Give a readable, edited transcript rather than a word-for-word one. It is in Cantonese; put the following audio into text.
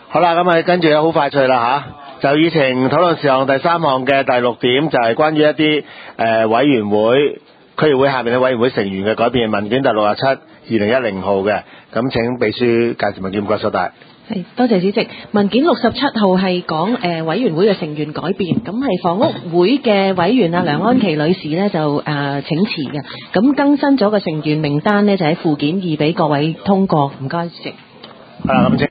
好啦，咁啊跟住好快脆啦吓，就議程討論事項第3項嘅第6點就係關於一啲委員會區議會下面嘅委員會成員嘅改變，文件第67/2010號嘅，咁請秘書介紹文件，唔該蘇大。 係，多謝主席。文件67號係講委員會嘅成員改變，咁係房屋會嘅委員梁安琪女士呢就請辭嘅，咁更新咗個成員名單呢，就喺附件2俾各位通過，唔該主席。 係啦，咁